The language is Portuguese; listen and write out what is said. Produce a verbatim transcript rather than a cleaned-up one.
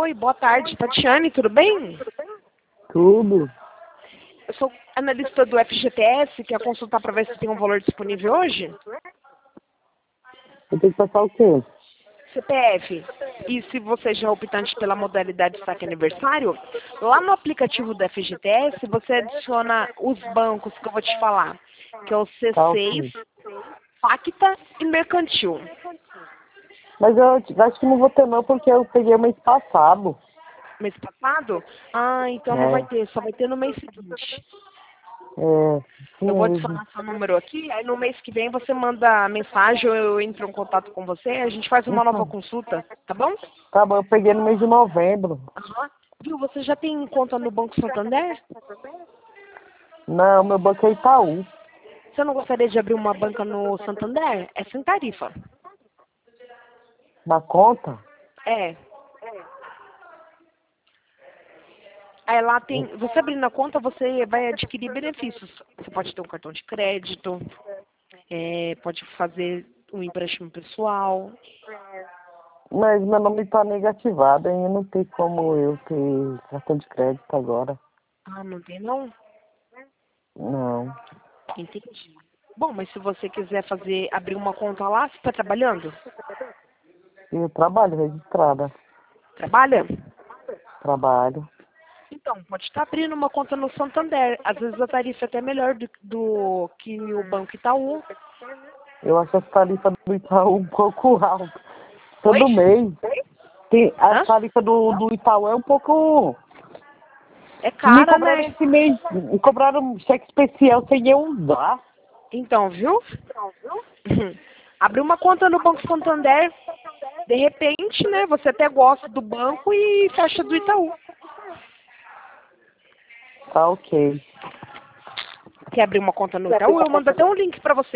Oi, boa tarde, Tatiane, tudo bem? Tudo. Eu sou analista do F G T S, quer consultar para ver se tem um valor disponível hoje? Eu tenho que passar o quê? C P F. E se você já é optante pela modalidade saque aniversário, lá no aplicativo do F G T S você adiciona os bancos que eu vou te falar, que é o C Tá seis, ok. Pacta e Mercantil. Mas eu te- acho que não vou ter não, porque eu peguei o mês passado. Mês passado? Ah, então não vai É, ter, só vai ter no mês seguinte. é, isso Eu vou mesmo. adicionar seu número aqui, aí no mês que vem você manda mensagem, ou eu entro em contato com você, a gente faz uma nova Então, consulta, tá bom? tá bom, eu peguei no mês de novembro. Aham. Viu, você já tem conta no Banco Santander? Não, meu banco é Itaú. Você não gostaria de abrir uma banca no Santander? É sem tarifa. Na conta? É. Aí lá tem, você abrindo a conta, você vai adquirir benefícios. Você pode ter um cartão de crédito, é, pode fazer um empréstimo pessoal. Mas meu nome tá negativado, aí não tem como eu ter cartão de crédito agora. Ah, não tem não? Não. Entendi. Bom, mas se você quiser fazer, abrir uma conta lá, você está trabalhando? Eu trabalho registrada. Trabalha? Trabalho. Então, pode estar abrindo uma conta no Santander. Às vezes a tarifa é até melhor do, do que o Banco Itaú. Eu acho as tarifas do Itaú um pouco altas. Oi? Todo mês. Tem, a Hã? tarifa do, do Itaú é um pouco. É Me cara, cobraram né? esse mês, me cobraram um cheque especial sem eu usar. Então, viu? Abrir uma conta no Banco Santander, de repente, né? Você até gosta do banco e fecha do Itaú. Tá ok. Quer abrir uma conta no Itaú? Eu mando até um link para você.